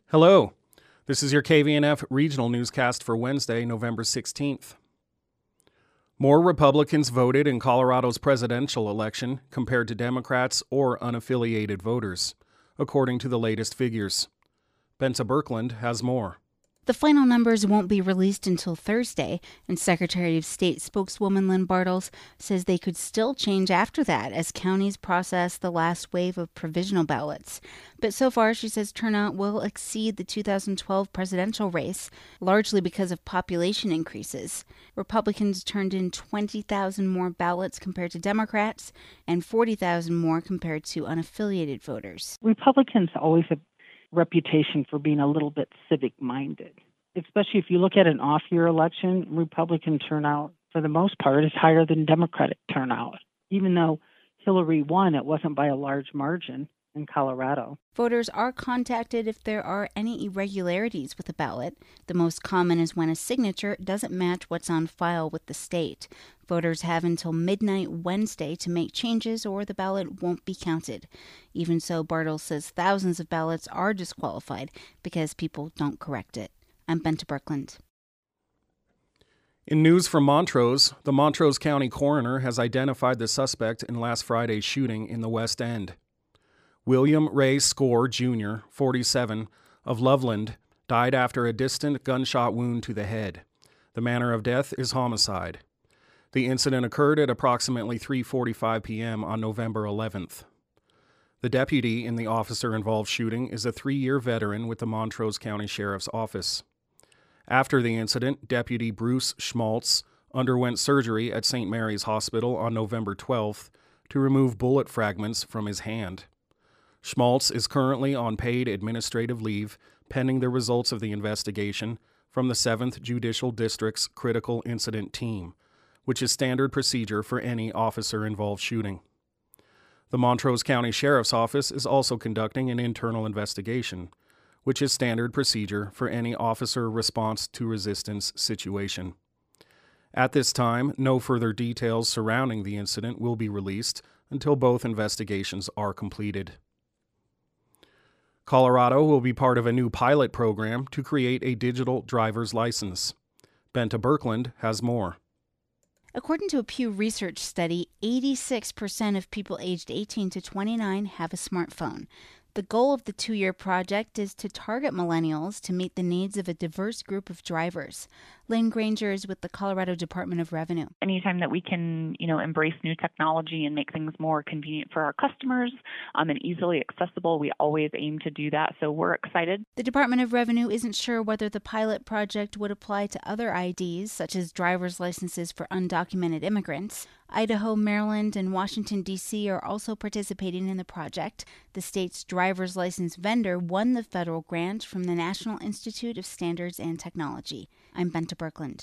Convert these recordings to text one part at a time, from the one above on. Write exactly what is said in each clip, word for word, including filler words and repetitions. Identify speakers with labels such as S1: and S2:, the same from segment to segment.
S1: Hello, this is your K V N F regional newscast for Wednesday, November sixteenth. More Republicans voted in Colorado's presidential election compared to Democrats or unaffiliated voters, according to the latest figures. Benta Birkeland has more.
S2: The final numbers won't be released until Thursday, and Secretary of State spokeswoman Lynn Bartels says they could still change after that as counties process the last wave of provisional ballots. But so far, she says turnout will exceed the two thousand twelve presidential race, largely because of population increases. Republicans turned in twenty thousand more ballots compared to Democrats and forty thousand more compared to unaffiliated voters.
S3: Republicans always have reputation for being a little bit civic-minded, especially if you look at an off-year election. Republican turnout, for the most part, is higher than Democratic turnout. Even though Hillary won, it wasn't by a large margin in Colorado.
S2: Voters are contacted if there are any irregularities with a ballot. The most common is when a signature doesn't match what's on file with the state. Voters have until midnight Wednesday to make changes or the ballot won't be counted. Even so, Bartels says thousands of ballots are disqualified because people don't correct it. I'm Benta Birkeland.
S1: In news from Montrose, the Montrose County coroner has identified the suspect in last Friday's shooting in the West End. William Ray Score, Junior, forty-seven, of Loveland, died after a distant gunshot wound to the head. The manner of death is homicide. The incident occurred at approximately three forty-five p.m. on November eleventh. The deputy in the officer-involved shooting is a three-year veteran with the Montrose County Sheriff's Office. After the incident, Deputy Bruce Schmaltz underwent surgery at Saint Mary's Hospital on November twelfth to remove bullet fragments from his hand. Schmaltz is currently on paid administrative leave pending the results of the investigation from the seventh Judicial District's Critical Incident Team, which is standard procedure for any officer-involved shooting. The Montrose County Sheriff's Office is also conducting an internal investigation, which is standard procedure for any officer response to resistance situation. At this time, no further details surrounding the incident will be released until both investigations are completed. Colorado will be part of a new pilot program to create a digital driver's license. Benta Birkeland has more.
S2: According to a Pew Research study, eighty-six percent of people aged eighteen to twenty-nine have a smartphone. The goal of the two-year project is to target millennials to meet the needs of a diverse group of drivers. Lynn Granger is with the Colorado Department of Revenue.
S4: Anytime that we can, you know, embrace new technology and make things more convenient for our customers um, and easily accessible, we always aim to do that. So we're excited.
S2: The Department of Revenue isn't sure whether the pilot project would apply to other I Ds, such as driver's licenses for undocumented immigrants. Idaho, Maryland, and Washington, D C are also participating in the project. The state's driver's license vendor won the federal grant from the National Institute of Standards and Technology. I'm Benta Birkeland.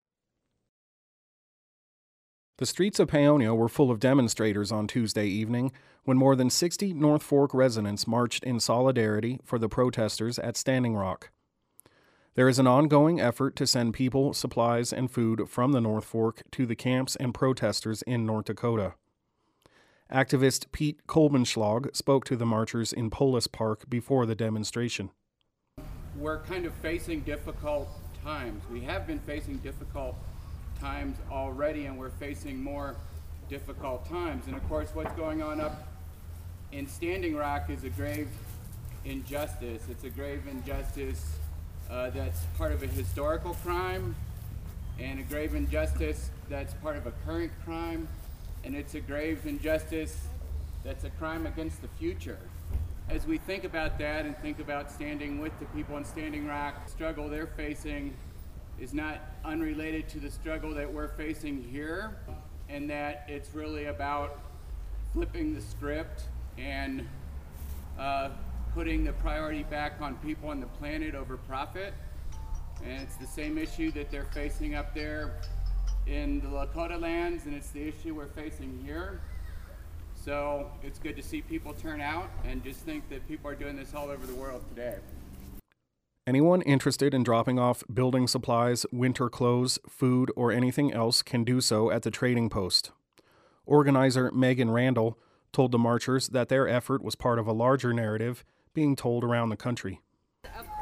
S1: The streets of Paonia were full of demonstrators on Tuesday evening when more than sixty North Fork residents marched in solidarity for the protesters at Standing Rock. There is an ongoing effort to send people, supplies, and food from the North Fork to the camps and protesters in North Dakota. Activist Pete Kolbenschlag spoke to the marchers in Polis Park before the demonstration.
S5: We're kind of facing difficult times. We have been facing difficult times already, and we're facing more difficult times. And of course, what's going on up in Standing Rock is a grave injustice. It's a grave injustice Uh, that's part of a historical crime, and a grave injustice that's part of a current crime, and it's a grave injustice that's a crime against the future. As we think about that and think about standing with the people in Standing Rock, the struggle they're facing is not unrelated to the struggle that we're facing here, and that it's really about flipping the script and uh, putting the priority back on people on the planet over profit. And it's the same issue that they're facing up there in the Lakota lands, and it's the issue we're facing here. So it's good to see people turn out, and just think that people are doing this all over the world today.
S1: Anyone interested in dropping off building supplies, winter clothes, food, or anything else can do so at the trading post. Organizer Megan Randall told the marchers that their effort was part of a larger narrative being told around the country.
S6: Of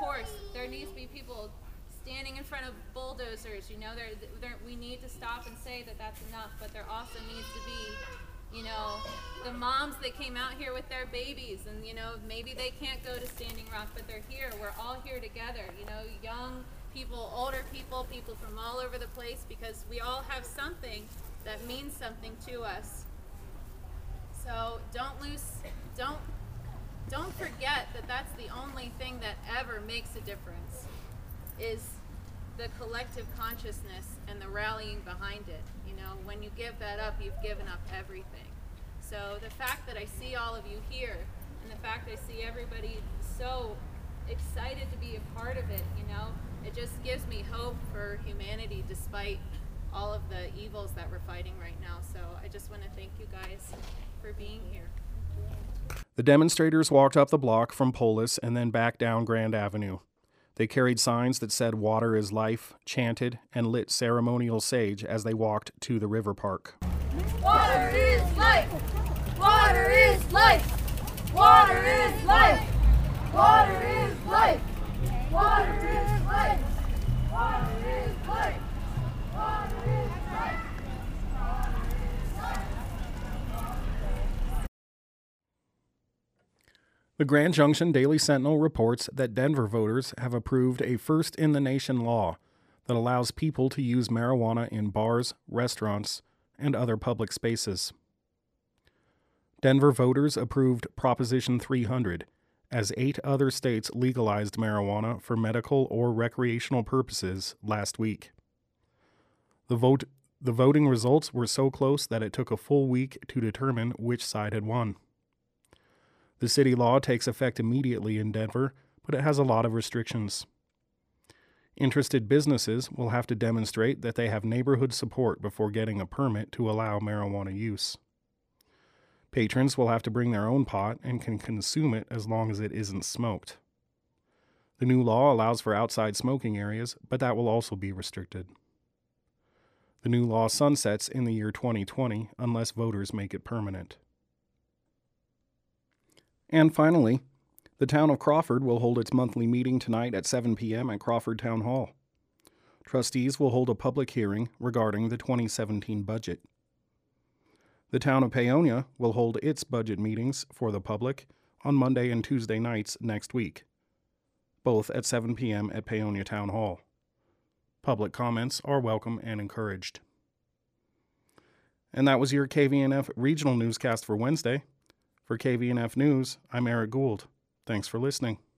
S6: needs to be people standing in front of bulldozers. You know, there, there, we need to stop and say that that's enough, but there also needs to be, you know, the moms that came out here with their babies, and, you know, maybe they can't go to Standing Rock, but they're here. We're all here together, you know, young people, older people, people from all over the place, because we all have something that means something to us. So don't lose, don't, don't forget that that's the only thing that ever makes a difference, is the collective consciousness and the rallying behind it. You know, when you give that up, you've given up everything. So the fact that I see all of you here, and the fact I see everybody so excited to be a part of it, you know, it just gives me hope for humanity despite all of the evils that we're fighting right now. So I just want to thank you guys for being here.
S1: The demonstrators walked up the block from Polis and then back down Grand Avenue. They carried signs that said "Water is life," chanted, and lit ceremonial sage as they walked to the river park.
S7: Water is life! Water is life! Water is life! Water is life! Water is life! Water is life! Water is life!
S1: The Grand Junction Daily Sentinel reports that Denver voters have approved a first-in-the-nation law that allows people to use marijuana in bars, restaurants, and other public spaces. Denver voters approved Proposition three hundred, as eight other states legalized marijuana for medical or recreational purposes last week. The vote, the voting results were so close that it took a full week to determine which side had won. The city law takes effect immediately in Denver, but it has a lot of restrictions. Interested businesses will have to demonstrate that they have neighborhood support before getting a permit to allow marijuana use. Patrons will have to bring their own pot and can consume it as long as it isn't smoked. The new law allows for outside smoking areas, but that will also be restricted. The new law sunsets in the year twenty twenty unless voters make it permanent. And finally, the town of Crawford will hold its monthly meeting tonight at seven p.m. at Crawford Town Hall. Trustees will hold a public hearing regarding the twenty seventeen budget. The town of Paonia will hold its budget meetings for the public on Monday and Tuesday nights next week, both at seven p.m. at Paonia Town Hall. Public comments are welcome and encouraged. And that was your K V N F Regional Newscast for Wednesday. For K V N F News, I'm Eric Gould. Thanks for listening.